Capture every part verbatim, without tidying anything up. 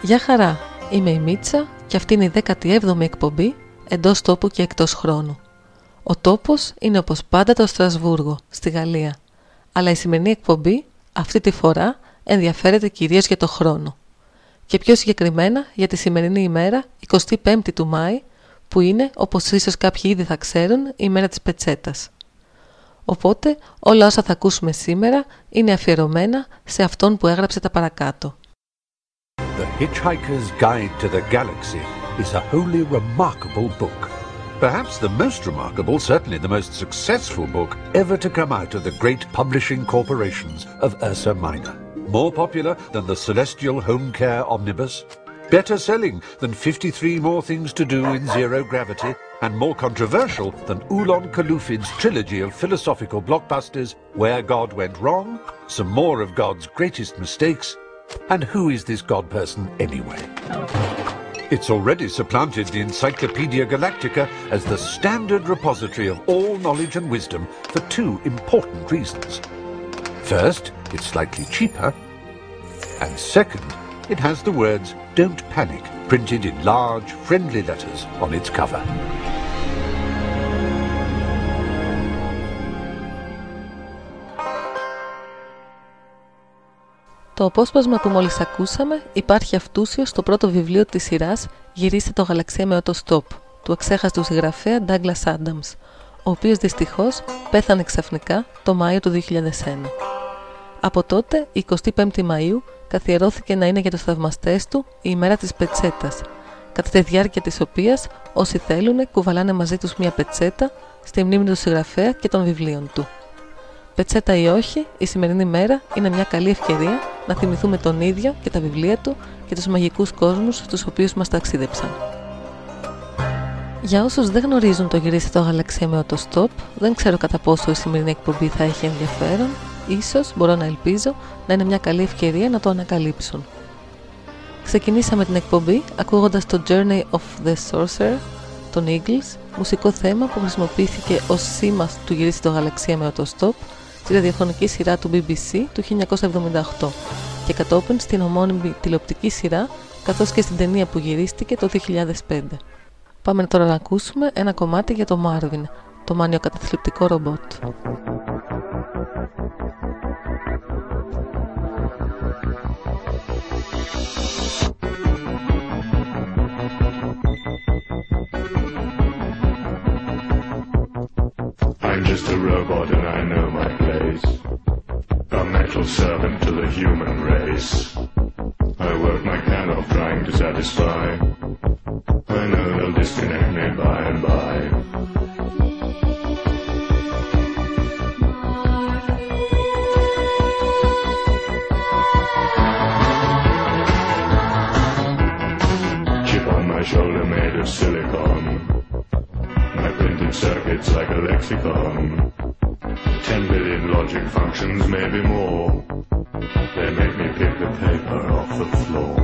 Γεια χαρά, είμαι η Μίτσα και αυτή είναι η δέκατη έβδομη εκπομπή εντός τόπου και εκτός χρόνου. Ο τόπος είναι όπως πάντα το Στρασβούργο, στη Γαλλία, αλλά η σημερινή εκπομπή αυτή τη φορά ενδιαφέρεται κυρίως για το χρόνο. Και πιο συγκεκριμένα για τη σημερινή ημέρα, εικοστή πέμπτη του Μάη, που είναι, όπως ίσως κάποιοι ήδη θα ξέρουν, η ημέρα της πετσέτας. Οπότε όλα όσα θα ακούσουμε σήμερα είναι αφιερωμένα σε αυτόν που έγραψε τα παρακάτω. The Hitchhiker's Guide to the Galaxy is a wholly remarkable book. Perhaps the most remarkable, certainly the most successful book ever to come out of the great publishing corporations of Ursa Minor. More popular than the Celestial Home Care Omnibus, better selling than fifty-three More Things to Do in Zero Gravity, and more controversial than Ulon Kalufid's trilogy of philosophical blockbusters, Where God Went Wrong, Some More of God's Greatest Mistakes, and Who is This God Person Anyway? It's already supplanted the Encyclopedia Galactica as the standard repository of all knowledge and wisdom for two important reasons. First, it's slightly cheaper, and second, it has the words "Don't Panic" printed in large, friendly letters on its cover. Το απόσπασμα που μόλις ακούσαμε υπάρχει αυτούσιο στο πρώτο βιβλίο της σειράς «Γυρίστε το γαλαξία με οτοστόπ» του αξέχαστου συγγραφέα Douglas Adams, ο οποίος δυστυχώς πέθανε ξαφνικά το Μάιο του δύο χιλιάδες ένα. Από τότε, η εικοστή πέμπτη Μαΐου καθιερώθηκε να είναι για τους θαυμαστές του η ημέρα της πετσέτας, κατά τη διάρκεια της οποίας όσοι θέλουν κουβαλάνε μαζί τους μια πετσέτα στη μνήμη του συγγραφέα και των βιβλίων του. Πετσέτα ή όχι, η σημερινή μέρα είναι μια καλή ευκαιρία να θυμηθούμε τον ίδιο και τα βιβλία του και τους μαγικούς κόσμους στους οποίους μας ταξίδεψαν. Για όσους δεν γνωρίζουν το «Γυρίστε το γαλαξία με οτοστόπ», δεν ξέρω κατά πόσο η σημερινή εκπομπή θα έχει ενδιαφέρον. Ίσως, μπορώ να ελπίζω, να είναι μια καλή ευκαιρία να το ανακαλύψουν. Ξεκινήσαμε την εκπομπή ακούγοντας το Journey of the Sorcerer των Eagles, μουσικό θέμα που χρησιμοποιήθηκε ως σήμα του «Γυρίστε το γαλαξία με οτοστόπ» στη ραδιοφωνική σειρά του μπι μπι σι του χίλια εννιακόσια εβδομήντα οκτώ και κατόπιν στην ομώνυμη τηλεοπτική σειρά, καθώς και στην ταινία που γυρίστηκε το δύο χιλιάδες πέντε. Πάμε τώρα να ακούσουμε ένα κομμάτι για το Marvin, το μανιοκαταθλιπτικό ρομπότ. I'm just a robot and I know my place. A metal servant to the human race. I work my can off trying to satisfy. I know they'll disconnect me by and by. Chip on my shoulder made of silicon. My printed circuits like a lexicon. Ten billion logic functions, maybe more. They make me pick the paper off the floor.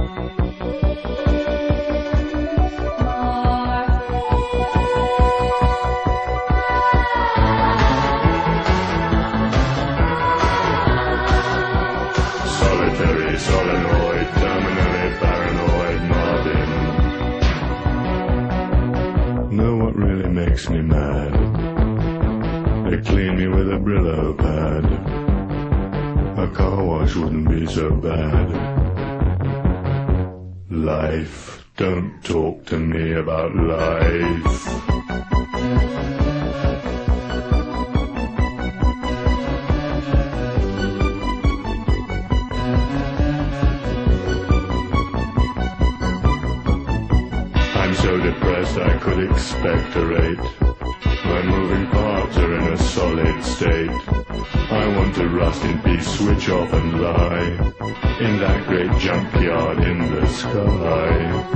Solitary, solenoid, terminally paranoid Marvin. Know what really makes me mad? They clean me with a Brillo pad. A car wash wouldn't be so bad. Life, don't talk to me about life. I'm so depressed I could expectorate. My moving parts are in a solid state. I want to rust in peace, switch off and lie in that great junkyard in the sky.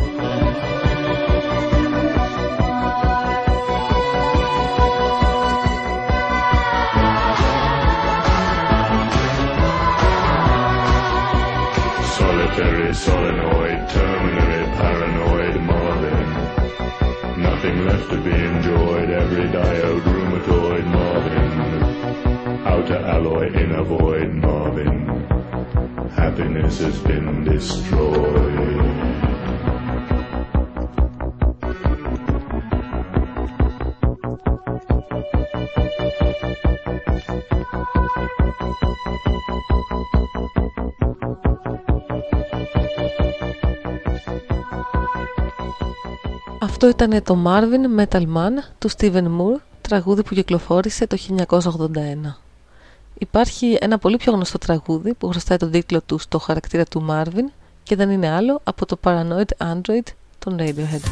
Solitary, solenoid, terminally paranoid Marvin. Nothing left to be enjoyed, every diode rheumatoid Marvin. Outer alloy, inner void Marvin. happiness has been destroyed. Αυτό ήταν το Marvin Metal Man του Steven Moore, τραγούδι που κυκλοφόρησε το χίλια εννιακόσια ογδόντα ένα. Υπάρχει ένα πολύ πιο γνωστό τραγούδι που χρωστάει τον τίτλο του στο χαρακτήρα του Marvin και δεν είναι άλλο από το Paranoid Android των Radiohead.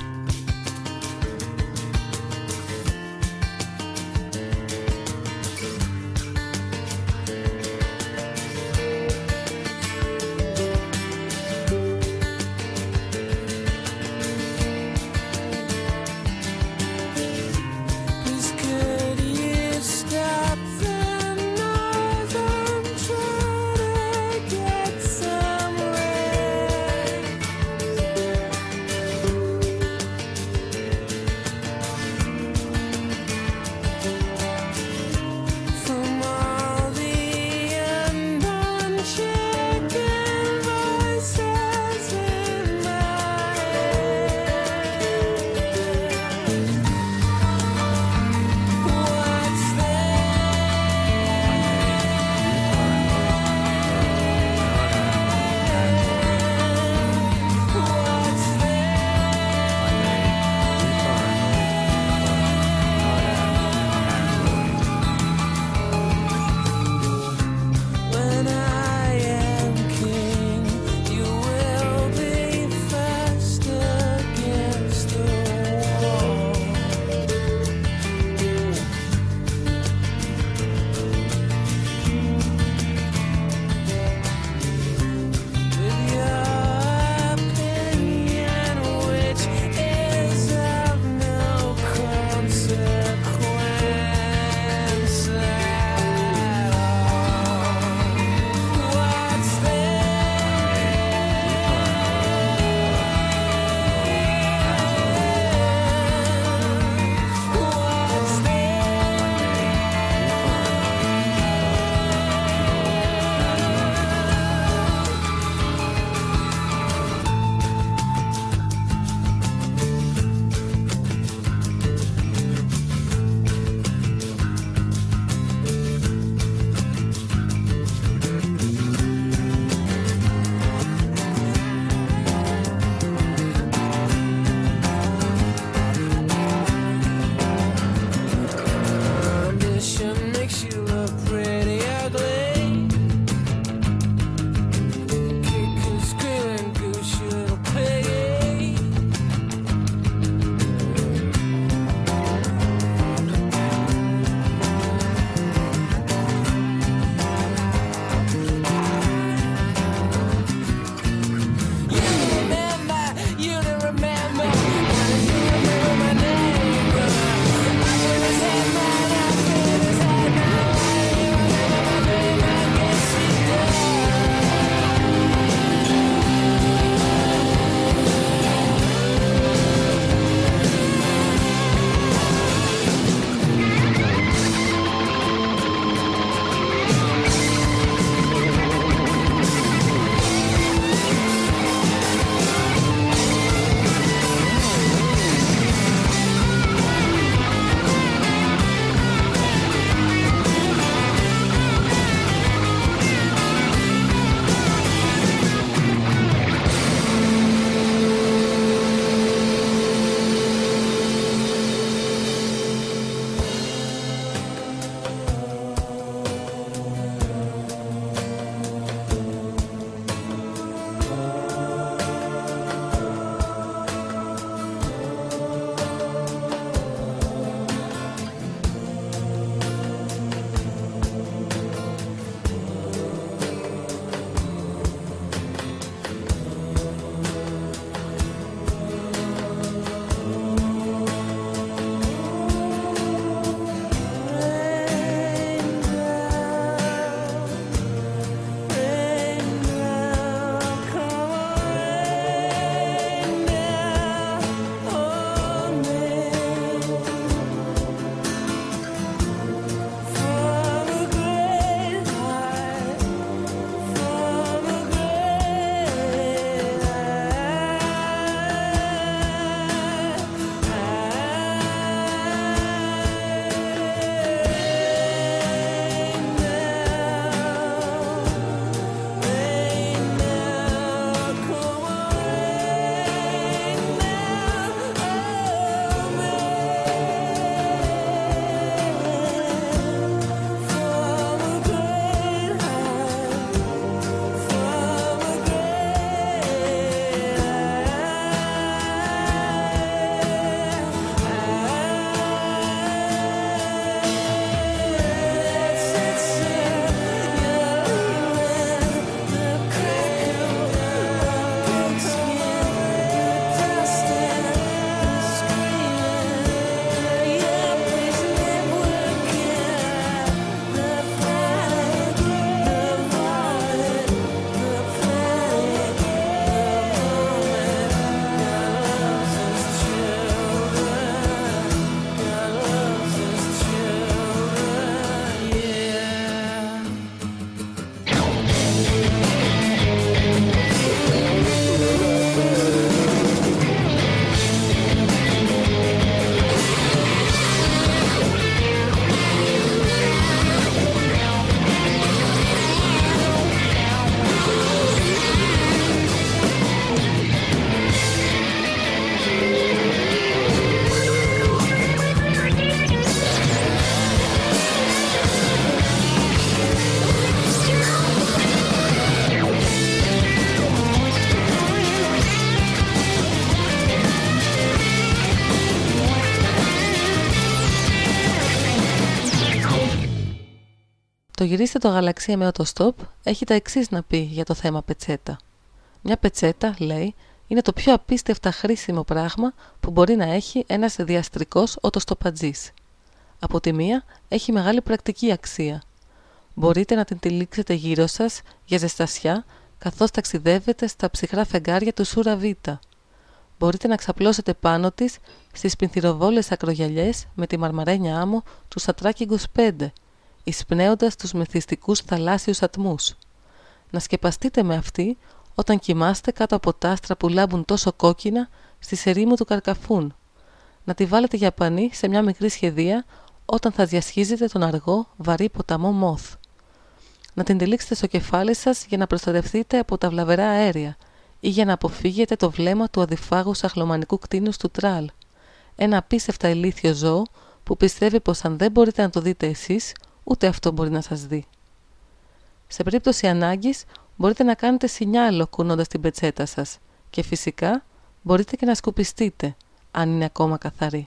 Το γυρίστε το γαλαξία με οτοστόπ έχει τα εξής να πει για το θέμα πετσέτα. Μια πετσέτα, λέει, είναι το πιο απίστευτα χρήσιμο πράγμα που μπορεί να έχει ένας διαστρικός οτοστοπατζής. Από τη μία έχει μεγάλη πρακτική αξία. Μπορείτε να την τυλίξετε γύρω σας για ζεστασιά καθώς ταξιδεύετε στα ψυχρά φεγγάρια του Σούρα Β. Μπορείτε να ξαπλώσετε πάνω της στις πινθυροβόλες ακρογιαλιές με τη μαρμαρένια άμμο του Σατράκι είκοσι πέντε, εισπνέοντας τους μεθυστικούς θαλάσσιους ατμούς. Να σκεπαστείτε με αυτή όταν κοιμάστε κάτω από τα άστρα που λάμπουν τόσο κόκκινα στη σερήμου του Καρκαφούν. Να τη βάλετε για πανί σε μια μικρή σχεδία όταν θα διασχίζετε τον αργό βαρύ ποταμό Μόθ. Να την τυλίξετε στο κεφάλι σας για να προστατευτείτε από τα βλαβερά αέρια ή για να αποφύγετε το βλέμμα του αδιφάγου σαχλωμανικού κτίνους του Τράλ. Ένα απίστευτα ηλίθιο ζώο που πιστεύει πως αν δεν μπορείτε να το δείτε εσείς, ούτε αυτό μπορεί να σας δει. Σε περίπτωση ανάγκης, μπορείτε να κάνετε σινιάλο κουνώντας την πετσέτα σας και φυσικά μπορείτε και να σκουπιστείτε, αν είναι ακόμα καθαρή.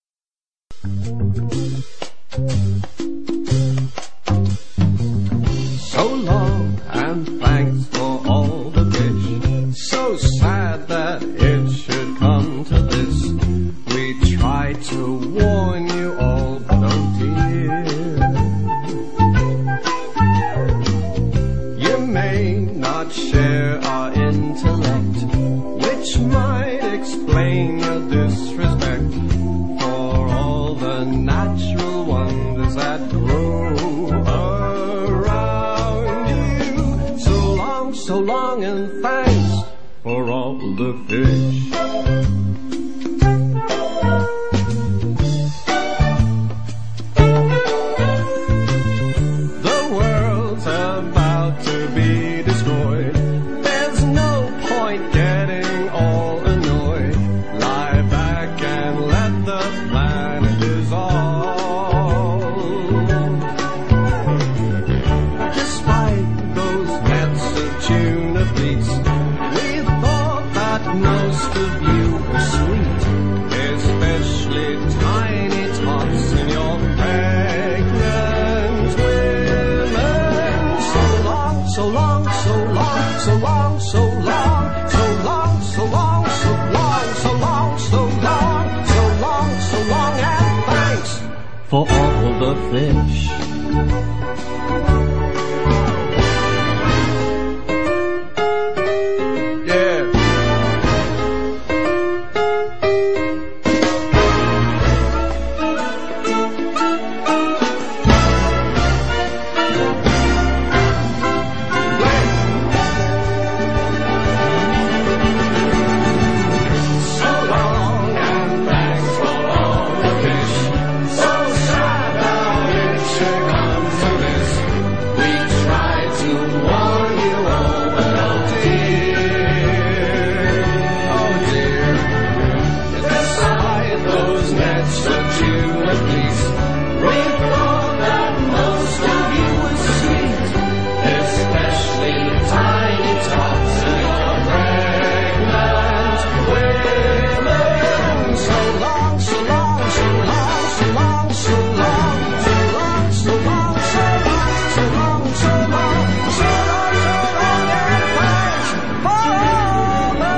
So long and thanks for all the fish. So sad that it should come to this. We tried to warn you all, but oh dear. You may not share our intellect, which might explain your disrespect for all the natural wonders that grow around you. So long, so long, and thanks for all the fish. The world's about to be destroyed. There's no point getting all annoyed. Lie back and let the planet dissolve. Despite those nets of tuna fleets, we thought that most of you were sweet, especially tiny tots in your pregnant women. So long, so long, so long, so long, so long, so long, so long, so long, so long, so long, so long, so long, and thanks for all the fish. Yeah. So long and thanks for all the fish. So sad that it should come to this. We tried to warn you all, but oh dear, oh dear. Despite those nets of tuna fleets, we thought that most of you were sweet, especially tiny tots and your pregnant women. So long, so long, so long, so long, so long, so long, so long, so long, so long, so long, so long, so long, and thanks for all the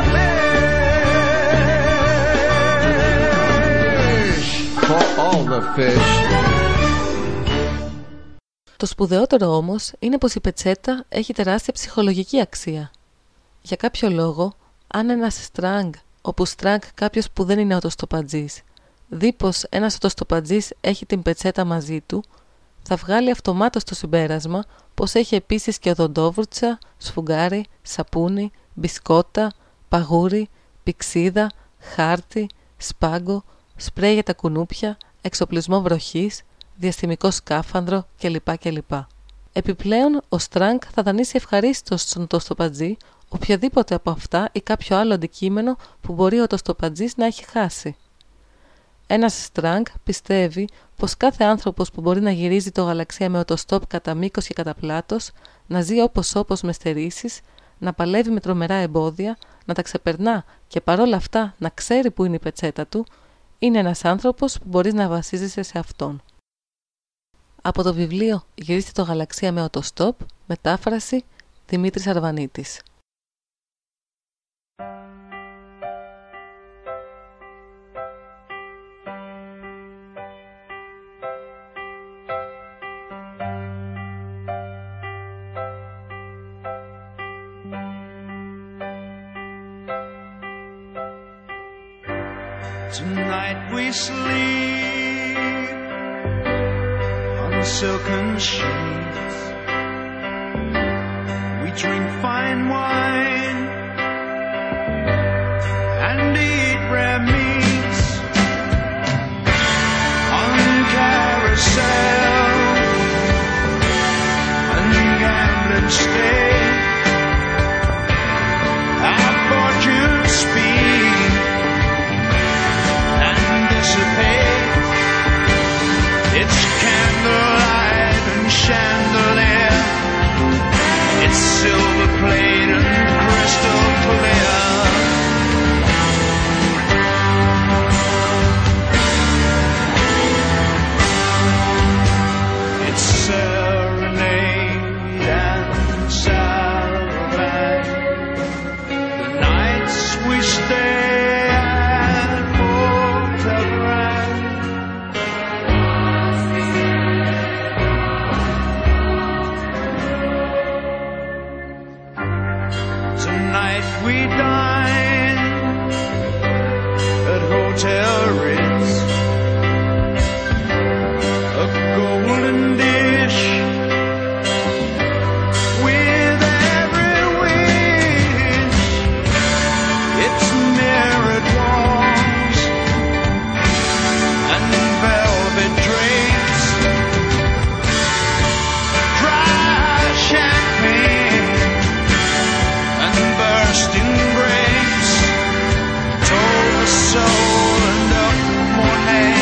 fish. For all the fish. Το σπουδαιότερο όμως είναι πως η πετσέτα έχει τεράστια ψυχολογική αξία. Για κάποιο λόγο, αν ένας στραγγ, όπου στραγγ κάποιος που δεν είναι οτοστοπατζής, δει πως ένας οτοστοπατζής έχει την πετσέτα μαζί του, θα βγάλει αυτομάτως το συμπέρασμα πως έχει επίσης και οδοντόβουρτσα, σφουγγάρι, σαπούνι, μπισκότα, παγούρι, πηξίδα, χάρτη, σπάγκο, σπρέι για τα κουνούπια, εξοπλισμό βροχής, διαστημικό σκάφανδρο κλπ. κλπ. Επιπλέον, ο στραγγ θα δανείσει ευχαρίστως στον οτοστοπατζή οποιοδήποτε από αυτά ή κάποιο άλλο αντικείμενο που μπορεί ο οτοστοπατζής να έχει χάσει. Ένας στραγγ πιστεύει πως κάθε άνθρωπος που μπορεί να γυρίζει το γαλαξία με οτοστόπ κατά μήκος και κατά πλάτος, να ζει όπως όπως με στερήσεις, να παλεύει με τρομερά εμπόδια, να τα ξεπερνά και παρόλα αυτά να ξέρει που είναι η πετσέτα του, είναι ένας άνθρωπος που μπορείς να βασίζεσαι σε αυτόν. Από το βιβλίο «Γυρίστε το γαλαξία με οτοστόπ», μετάφραση Δημήτρης Αρβανίτης. Tonight we sleep on silken sheets. We drink fine wine and eat rare meats on carousel and gambling state. Our fortunes speak and dissipate. It's candlelight and chandelier. It's silver plate and crystal clear. It's serenade and saraband. The nights we stay at Hotel Grand. Tonight we dine at Hotel Ritz. A golden dish with every wish. It's mirrored walls and velvet drapes. Dry champagne and bursting grapes told the soul and of Monet,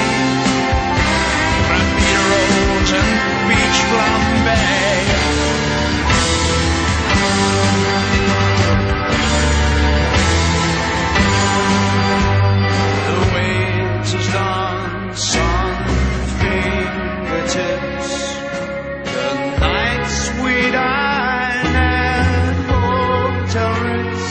Rampiros and beach flambe. The waiter's dance on fingertips. The nights we dine at Hotel Ritz.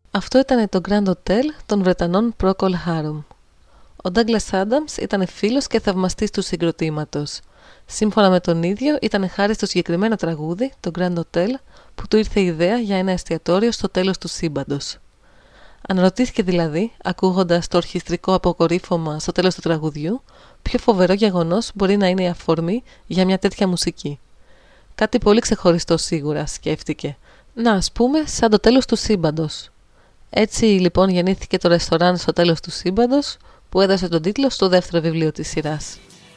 Αυτό ήταν το Grand Hotel των Βρετανών Procol Harum. Ο Douglas Adams ήταν φίλος και θαυμαστής του συγκροτήματος. Σύμφωνα με τον ίδιο, ήταν χάρη στο συγκεκριμένο τραγούδι, το Grand Hotel, που του ήρθε η ιδέα για ένα εστιατόριο στο τέλος του σύμπαντος. Αναρωτήθηκε δηλαδή, ακούγοντας το ορχιστρικό αποκορύφωμα στο τέλος του τραγουδιού, ποιο φοβερό γεγονός μπορεί να είναι η αφορμή για μια τέτοια μουσική. Κάτι πολύ ξεχωριστό σίγουρα, σκέφτηκε. Να, ας πούμε, σαν το τέλος του σύμπαντος. Έτσι λοιπόν γεννήθηκε το ρεστοράν στο τέλος του σύμπαντος, που έδωσε τον τίτλο στο δεύτερο βιβλίο της σειράς.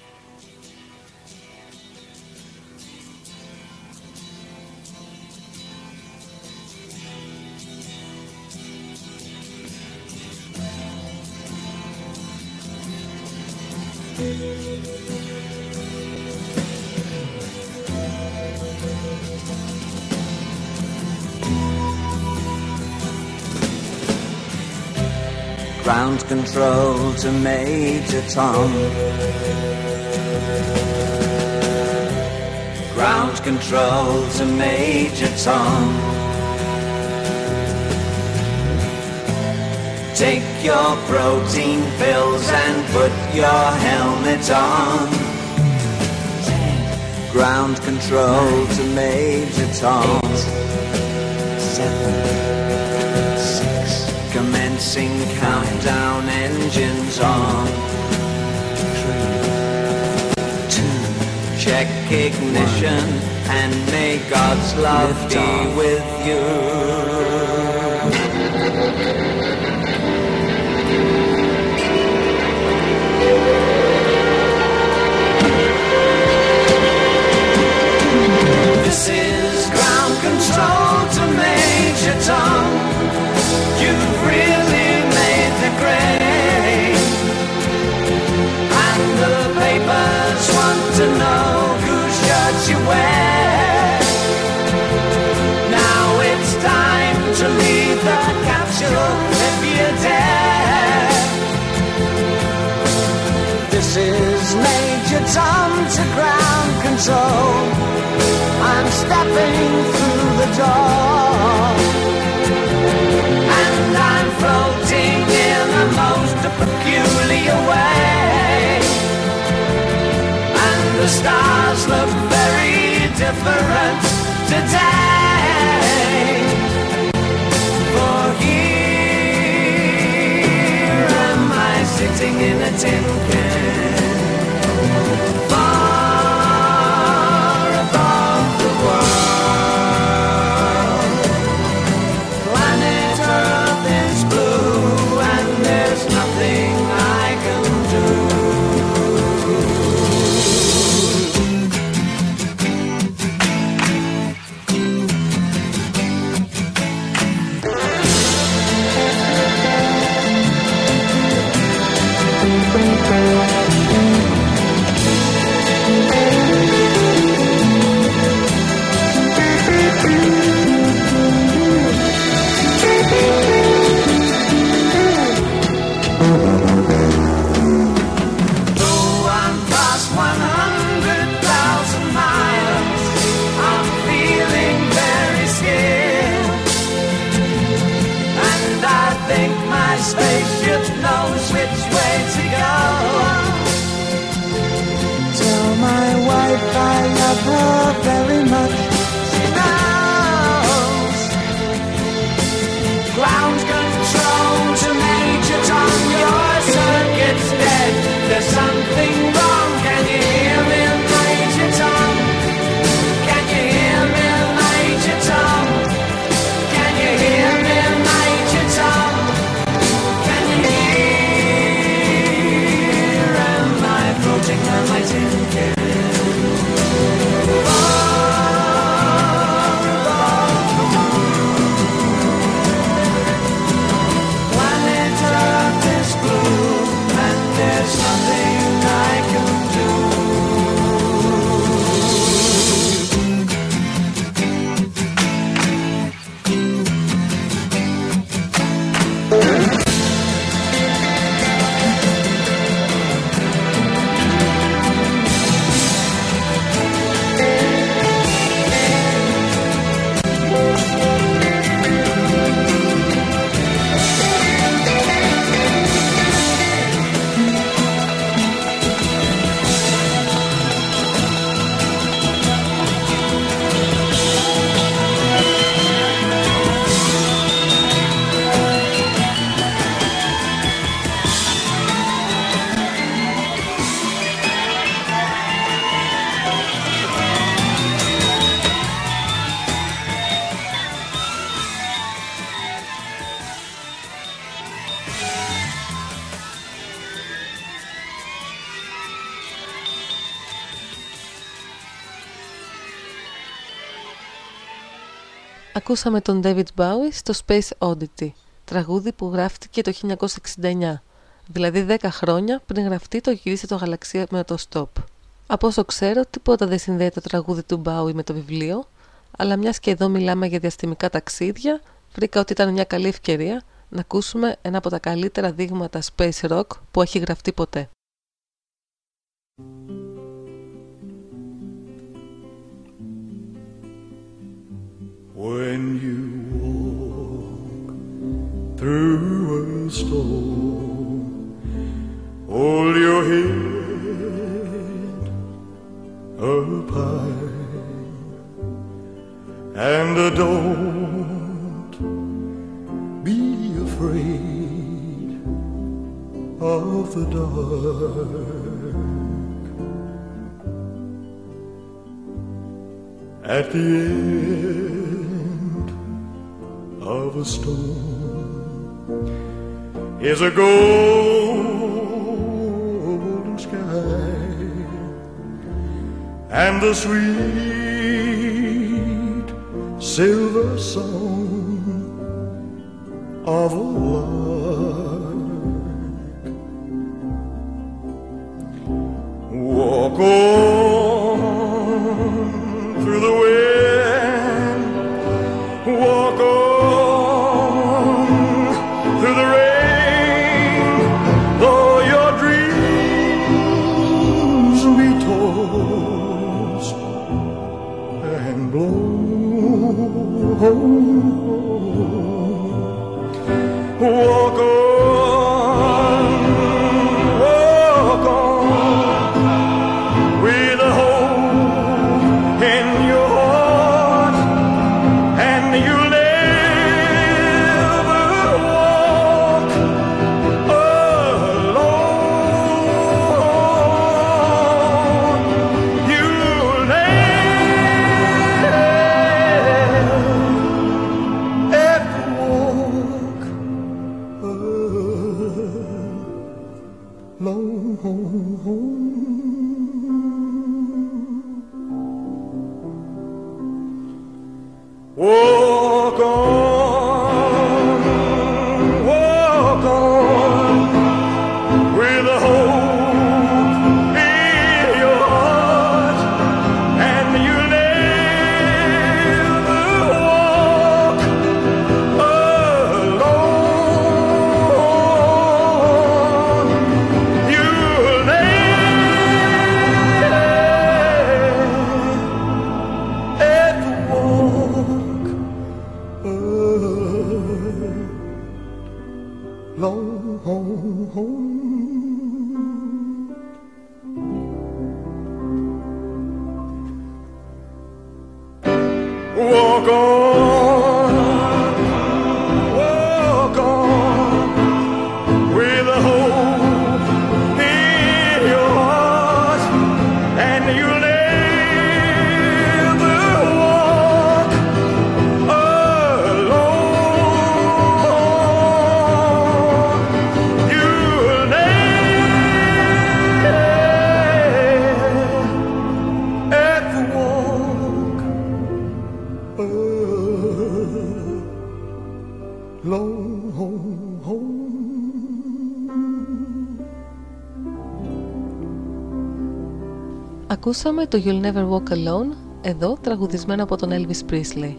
Ground control to Major Tom. Ground control to Major Tom. Take your protein pills and put your helmet on. Ground control to Major Tom. Seven. Commencing countdown, engines on. Three, two, check ignition, and may God's love be with you. This is ground control to Major Tom. You've really made the grade, and the papers want to know whose shirt you wear. Now it's time to leave the capsule if you dare. This is Major Tom to ground control. I'm stepping through the door, and I'm floating in the most peculiar way, and the stars look very different today. For here am I sitting in a tin can, far above the world. Planet Earth is blue, and there's nothing I can do. Spaceship knows which way to go. Tell my wife I love her very much. She knows. Ground control to Major Tom. Your circuit's dead. There's something wrong. Can you hear me, Major Tom? Can you hear me, Major Tom? Can you hear me, Major Tom? Floating on my tin can. Ακούσαμε τον David Bowie στο Space Oddity, τραγούδι που γράφτηκε το χίλια εννιακόσια εξήντα εννιά, δηλαδή δέκα χρόνια πριν γραφτεί το «Γυρίστε το γαλαξία με το stop». Από όσο ξέρω, τίποτα δεν συνδέει το τραγούδι του Bowie με το βιβλίο, αλλά μιας και εδώ μιλάμε για διαστημικά ταξίδια, βρήκα ότι ήταν μια καλή ευκαιρία να ακούσουμε ένα από τα καλύτερα δείγματα space rock που έχει γραφτεί ποτέ. When you walk through a storm, hold your head up high and don't be afraid of the dark. At the end of a storm is a golden sky and the sweet silver song of a lark. Walk on through the wind, walk on through the rain, though your dreams be tossed and blown. Walk on, walk on, with a hope in your heart, and you'll never walk alone. You'll never ever walk alone. Walk on, walk on, with a hope in your heart, and you'll never walk alone. You'll never ever walk alone. Walk on, walk on, with a hope in your heart, and you'll never walk alone. You'll never ever walk Ακούσαμε το You'll Never Walk Alone, εδώ τραγουδισμένο από τον Elvis Presley.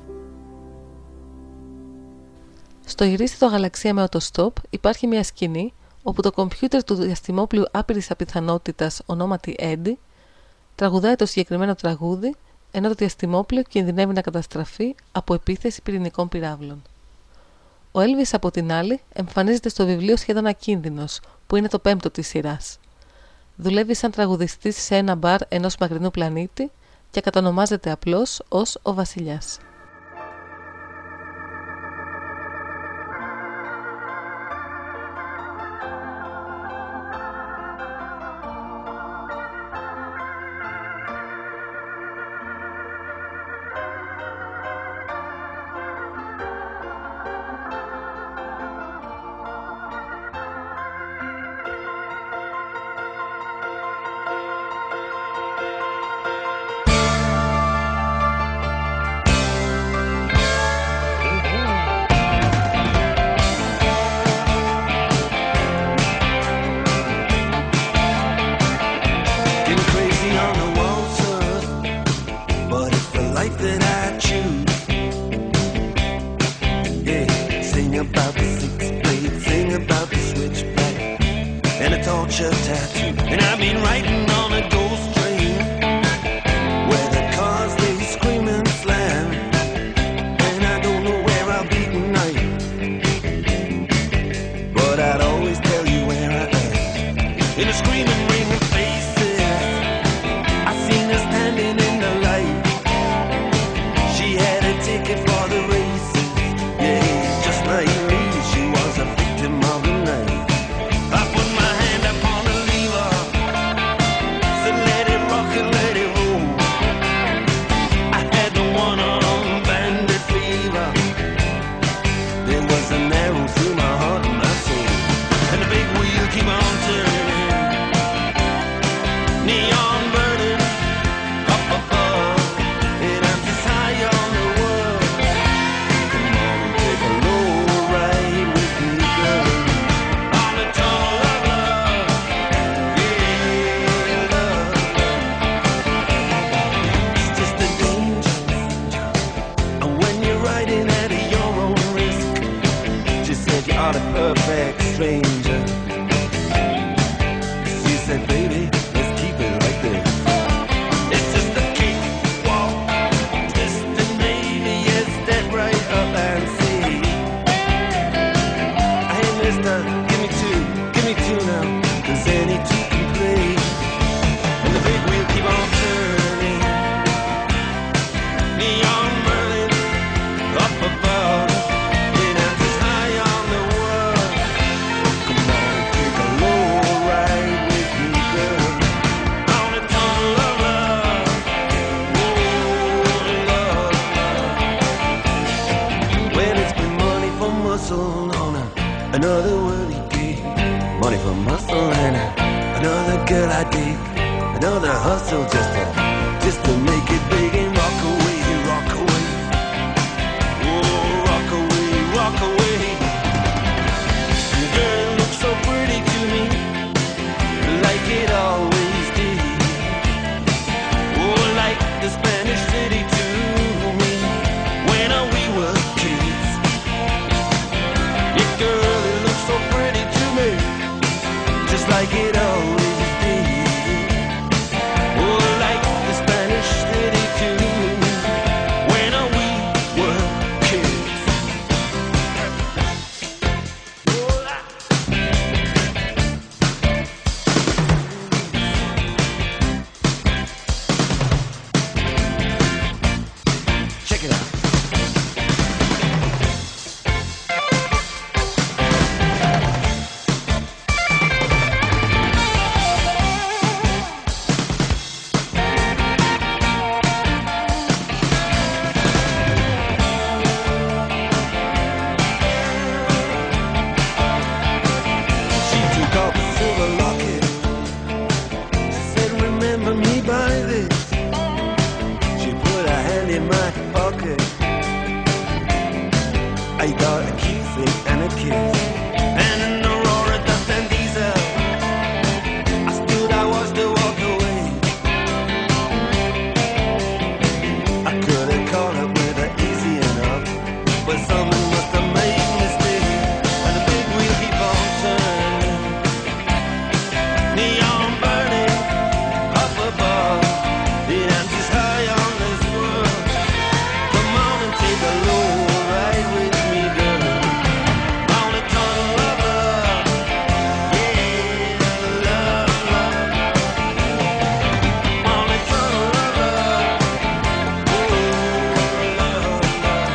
Στο «Γυρίστε το γαλαξία με οτοστόπ» υπάρχει μια σκηνή όπου το κομπιούτερ του διαστημόπλοιου άπειρης απιθανότητας ονόματι Eddie τραγουδάει το συγκεκριμένο τραγούδι, ενώ το διαστημόπλοιο κινδυνεύει να καταστραφεί από επίθεση πυρηνικών πυράβλων. Ο Elvis, από την άλλη, εμφανίζεται στο βιβλίο σχεδόν ακίνδυνος, που είναι το πέμπτο της σειράς. Δουλεύει σαν τραγουδιστής σε ένα μπαρ ενός μακρινού πλανήτη και κατονομάζεται απλώς ως ο Βασιλιάς. Sing about the six-blade, sing about the switchblade, and a torture tattoo. And I've been riding on a ghost train where the cars they scream and slam, and I don't know where I'll be tonight, but I'd always tell you where I am. In a screaming ring of faces, I seen her standing in the light. She had a ticket for the races, yeah, just like me, she was a victim of the night. I put my hand upon the lever, said let it rock and let it roll. I had the one-armed bandit fever. There was an arrow through my heart and my soul, and the big wheel keep on turning, neon burning up above, and I'm just high on the world. Come on and take a low ride with me, girl, on the tunnel of love, yeah, love. It's just a danger, and when you're riding at your own risk, she said you are the perfect stranger. She said, baby, let's keep it like this. It's just a cakewalk, twisted maybe, yes, step right up and see. Hey, mister, give me two, give me two now, 'cause any two can play. And the big wheel keep on turning, neon burning up above, and I'm just high on the world. Come on and take a low ride with me, girl, on the tunnel of love. Oh, love, love. Well, it's been money for muscle on a, another word he gave. Money for muscle and a, another girl I dig. Another hustle just to, just to make it big and rock away, rock away. Oh, rock away, rock away. Girl, it looks so pretty to me, like it always did. Oh, like the Spanish city to me, when uh, we were kids. Yeah, girl, it looks so pretty to me, just like it always did. Oh, like the Spanish city to me, when uh, we were kids. Oh, I- Check it out. She took off the silver locket. She said, remember me by this. She put her hand in my pocket. I got a kissing and a kiss, and an aurora dust and diesel. I stood, I watched her walk away. I could have caught up with her easy enough, but someone must have made me stay. And the big wheel keep on turning, neon burning up above, and I'm just high on this world. Come on and take a low ride with me, girl, on the tunnel of love. Yeah, love, love, on the tunnel of love. Oh, love, love.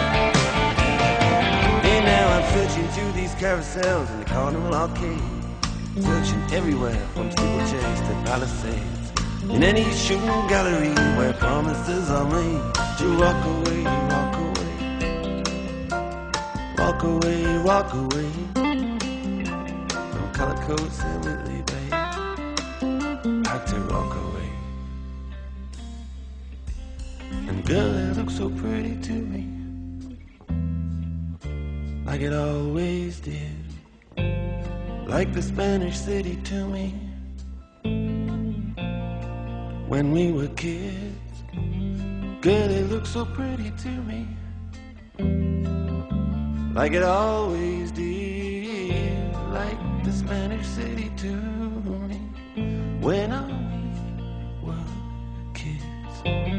And now I'm searching through these carousels in the Carnival Arcade, searching everywhere from steeplechase to Palisades, in any shooting gallery where promises are made to rock away, rock away, rock away, rock away, from color coats and Whitley Bay, back to rock away. And girl, it looks so pretty to me, like it always did, like the Spanish city to me, when we were kids. Girl, it looks so pretty to me, like it always did, like the Spanish city to me when I were kids.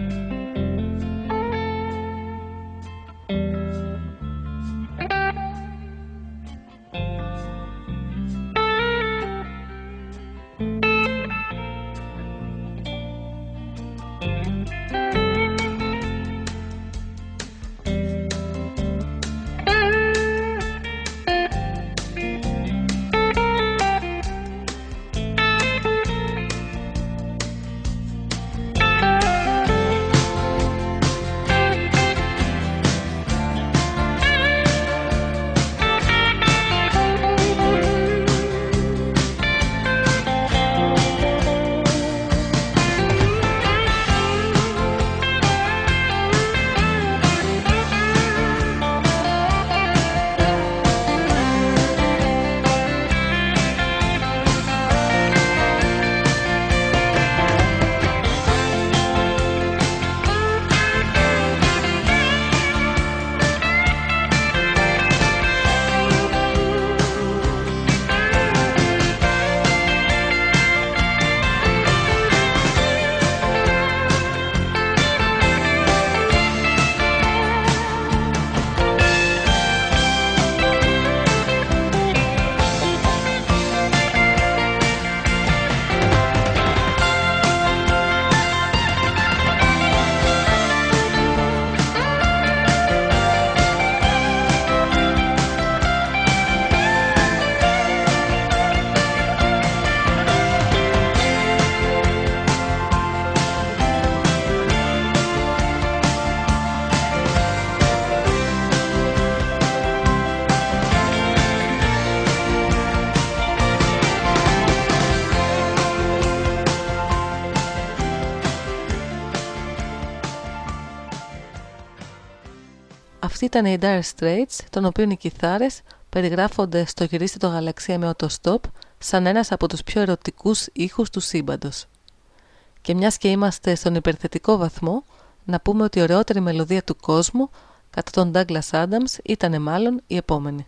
Αυτοί ήταν οι Dire Straits, των οποίων οι κιθάρες περιγράφονται στο «Γυρίστε το γαλαξία με οτοστόπ» σαν ένας από τους πιο ερωτικούς ήχους του σύμπαντος. Και μιας και είμαστε στον υπερθετικό βαθμό, να πούμε ότι η ωραιότερη μελωδία του κόσμου κατά τον Douglas Adams ήταν μάλλον η επόμενη.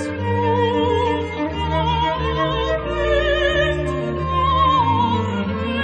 Thank you.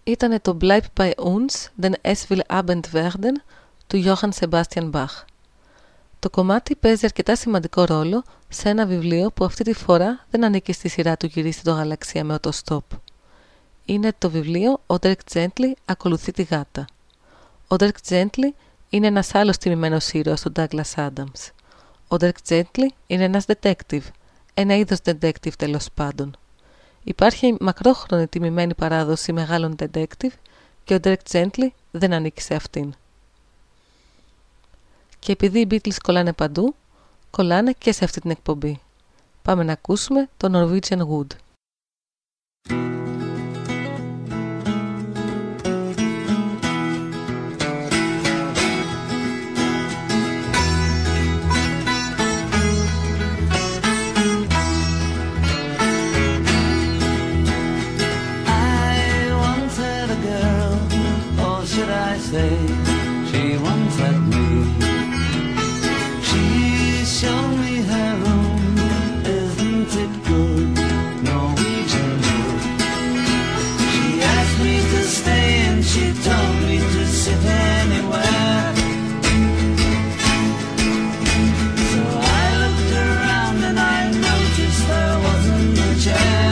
ήταν το Bleib bei uns, den es will Abend werden του Johann Sebastian Bach. Το κομμάτι παίζει αρκετά σημαντικό ρόλο σε ένα βιβλίο που αυτή τη φορά δεν ανήκει στη σειρά του «Γυρίστε το γαλαξία με οτοστόπ». Είναι το βιβλίο «Ο Dirk Gently ακολουθεί τη γάτα». Ο Dirk Gently είναι ένας άλλος τιμημένος ήρωας του Douglas Adams. Ο Dirk Gently είναι ένας detective, ένα είδος detective τέλος πάντων. Υπάρχει μακρόχρονη τιμημένη παράδοση μεγάλων detective και ο Dirk Gently δεν ανήκει σε αυτήν. Και επειδή οι Beatles κολλάνε παντού, κολλάνε και σε αυτή την εκπομπή. Πάμε να ακούσουμε το Norwegian Wood. She once had me. She showed me her room. Isn't it good? Norwegian wood. She asked me to stay and she told me to sit anywhere. So I looked around and I noticed there wasn't a chair.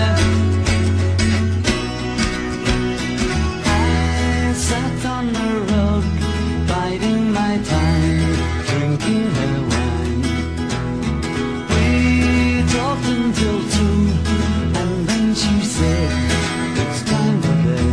I sat on the road, biding my time, drinking her wine. We talked until two, and then she said, it's time for bed.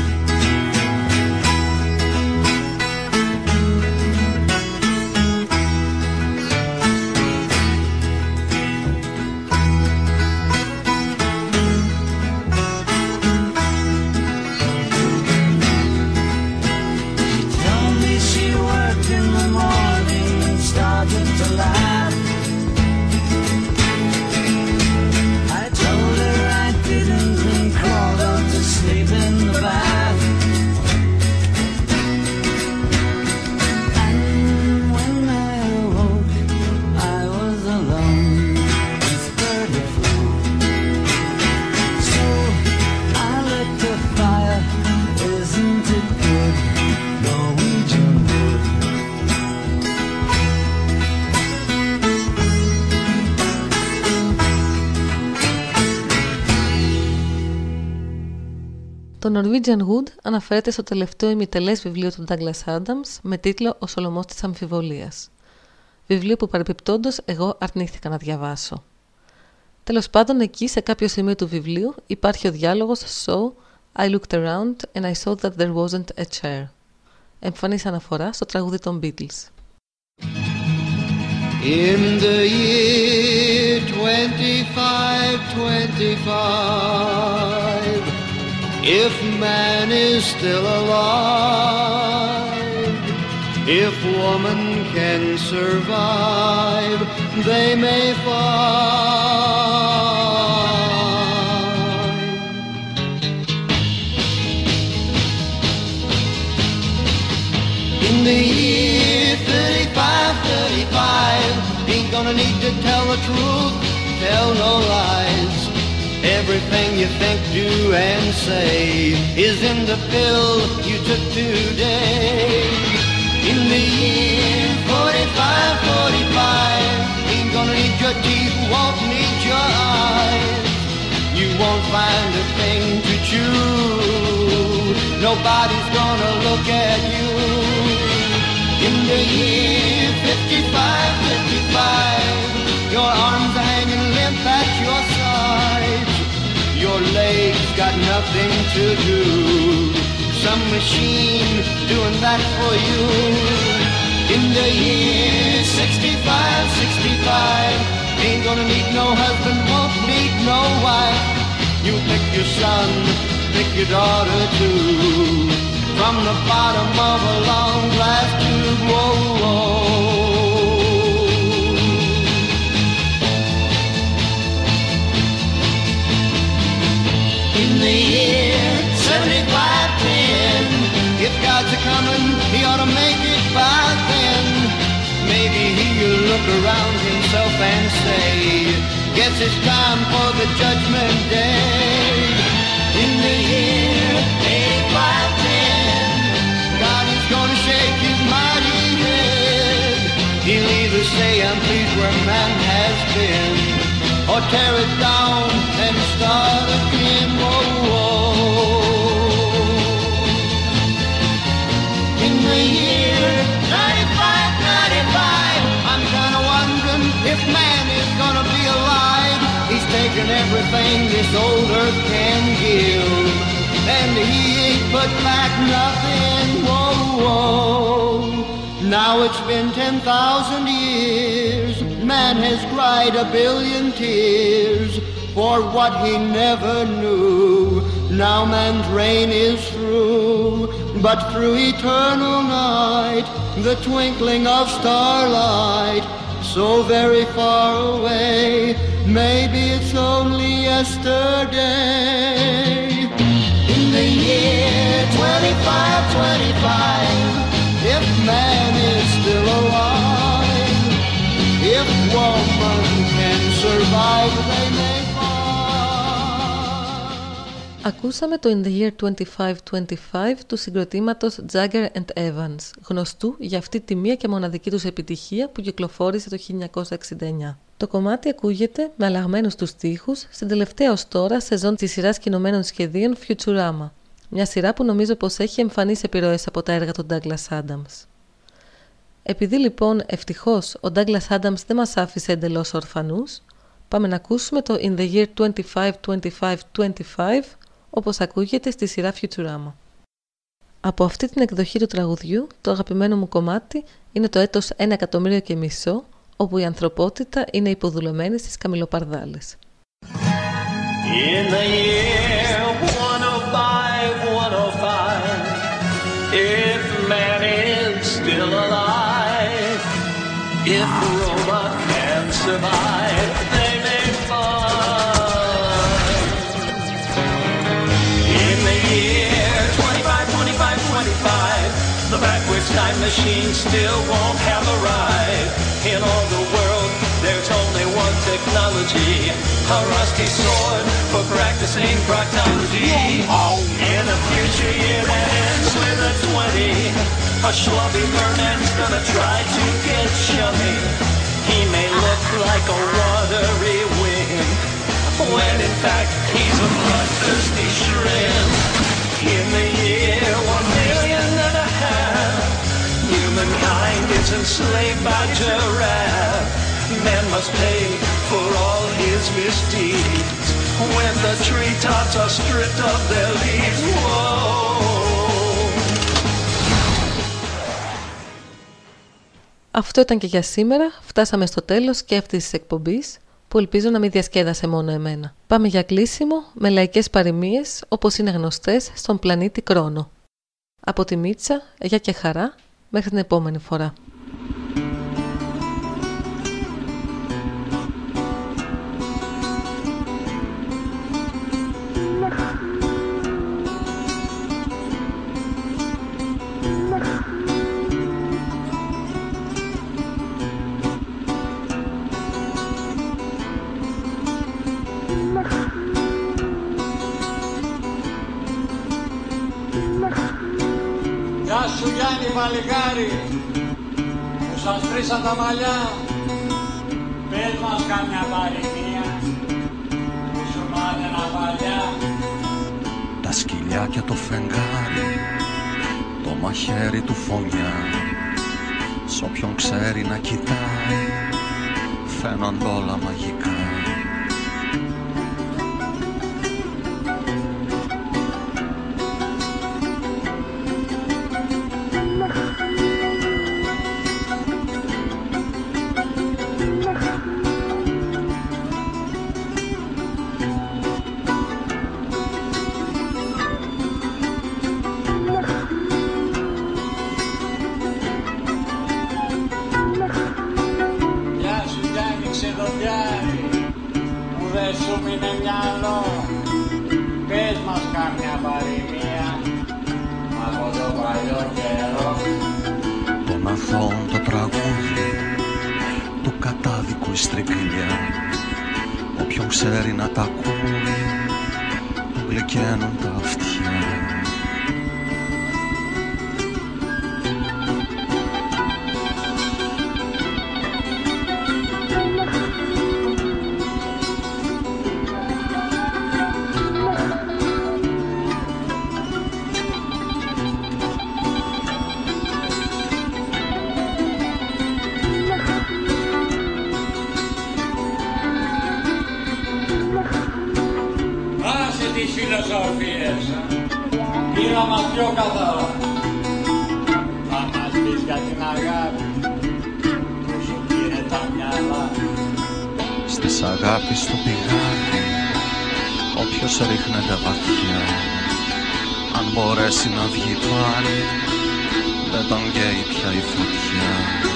Το Norwegian Wood αναφέρεται στο τελευταίο ημιτελές βιβλίο του Douglas Adams με τίτλο «Ο Σολομός της Αμφιβολίας». Βιβλίο που παρεπιπτόντως εγώ αρνήθηκα να διαβάσω. Τέλος πάντων, εκεί σε κάποιο σημείο του βιβλίου υπάρχει ο διάλογος «So I looked around and I saw that there wasn't a chair». Εμφανής αναφορά στο τραγούδι των Beatles. In the year twenty-five twenty-five, if man is still alive, if woman can survive, they may find. In the year thirty-five thirty-five, ain't gonna need to tell the truth, tell no lies. Everything you think, do, and say is in the pill you took today. In the year forty-five forty-five, ain't gonna need your teeth, won't need your eyes. You won't find a thing to chew, nobody's gonna look at you. In the year fifty-five fifty-five, your arms are hanging limp at your sides. Your legs got nothing to do, some machine doing that for you. In the year sixty-five sixty-five, ain't gonna need no husband, won't need no wife. You pick your son, pick your daughter too, from the bottom of a long glass tube. Whoa, whoa. In the year seventy-five ten, if God's a-comin', he ought to make it by then. Maybe he'll look around himself and say, guess it's time for the judgment day. In the year eighty-five where man has been, or tear it down and start again. Whoa, whoa. In the year ninety-five, ninety-five, I'm kinda wondering if man is gonna be alive. He's taken everything this old earth can give, and he ain't put back nothing. Whoa, whoa. Now it's been ten thousand years. Man has cried a billion tears for what he never knew. Now man's reign is through, but through eternal night, the twinkling of starlight, so very far away, maybe it's only yesterday. In the year twenty-five twenty-five, if man is still alive, if woman can survive, they may find. Ακούσαμε το In the Year twenty-five twenty-five του συγκροτήματος Jagger and Evans, γνωστού για αυτή τη μία και μοναδική τους επιτυχία που κυκλοφόρησε το χίλια εννιακόσια εξήντα εννιά. Το κομμάτι ακούγεται με αλλαγμένους τους στίχους στην τελευταία ως τώρα σεζόν της σειράς κινουμένων σχεδίων Futurama, μια σειρά που νομίζω πως έχει εμφανείς επιρροές από τα έργα του Douglas Adams. Επειδή λοιπόν ευτυχώς ο Douglas Adams δεν μας άφησε εντελώς ορφανούς, πάμε να ακούσουμε το In the Year twenty-five twenty-five twenty-five όπως ακούγεται στη σειρά Futurama. Από αυτή την εκδοχή του τραγουδιού, το αγαπημένο μου κομμάτι είναι το έτος ένα εκατομμύριο και μισό, όπου η ανθρωπότητα είναι υποδουλωμένη στις καμιλοπαρδάλες. In the year one oh five, one oh five, if man is still alive, if Roma can survive, they may find. In the year twenty-five, twenty-five, twenty-five, the backwards time machine still won't have arrived. In all the world, there's only one technology, a rusty sword for practicing proctology. In a future year that ends with a twenty, a schlubby merman's gonna try to get chummy. He may look like a watery wimp, when in fact he's a bloodthirsty shrimp. In the year one million and a half, humankind is enslaved by giraffe. Man must pay for all his misdeeds when the treetops are stripped of their leaves. Whoa. Αυτό ήταν και για σήμερα. Φτάσαμε στο τέλος και αυτής της εκπομπής, που ελπίζω να μην διασκέδασε μόνο εμένα. Πάμε για κλείσιμο με λαϊκές παροιμίες όπως είναι γνωστές στον πλανήτη Κρόνο. Από τη Μίτσα, γεια και χαρά, μέχρι την επόμενη φορά. Γεια σου Γιάννη παλικάρι, που σας φρύσαν τα μαλλιά. Πες μας κάμια παροιμία, που σου μάθαινα παλιά. Τα σκυλιά και το φεγγάρι, το μαχαίρι του φωνιά, σ' όποιον ξέρει να κοιτάει, φαίνονται όλα μαγικά. Το τραγούδι του κατάδικου η στριγλιά, όποιον ξέρει να τα ακούει, του γλυκαίνουν τα αυτιά. τις φιλοσοφίες. Πήρα μας πιο καθαρά. Θα μας πεις για την αγάπη, πόσο πήρε τα μυαλά. Στις αγάπης του πηγάδι, όποιος ρίχνεται βαθιά, αν μπορέσει να βγει πάλι, δεν τον καίει πια η φωτιά.